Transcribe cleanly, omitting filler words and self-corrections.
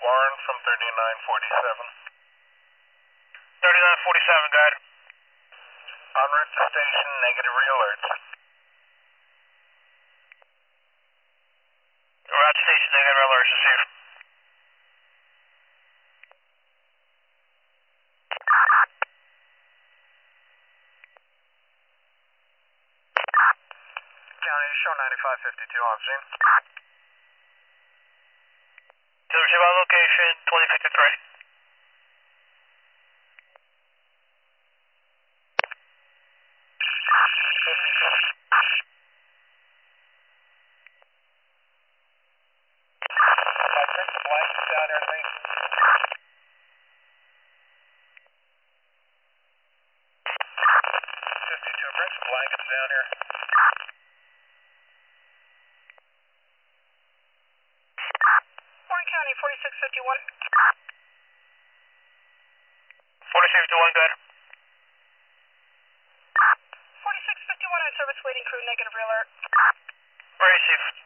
Warren from 3947. 3947, go ahead. En route to station, negative re-alerts. Route station, negative alerts, received. County, show 9552 on scene. To receive our location, 2053. Blankets down here to me. 52, bring some blankets down here. Warren County, 4651. 4651, go ahead. 4651 on service waiting crew, negative re-alert. Received.